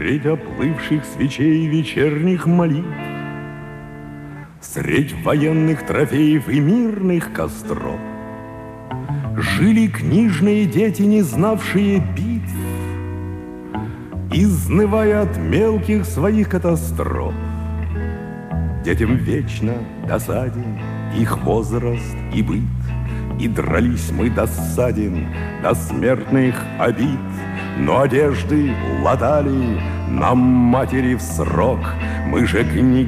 Средь оплывших свечей вечерних молитв, средь военных трофеев и мирных костров жили книжные дети, не знавшие битв, изнывая от мелких своих катастроф. Детям вечно досаден их возраст и быт, и дрались мы досаден до смертных обид. Но одежды латали нам матери в срок, мы же книги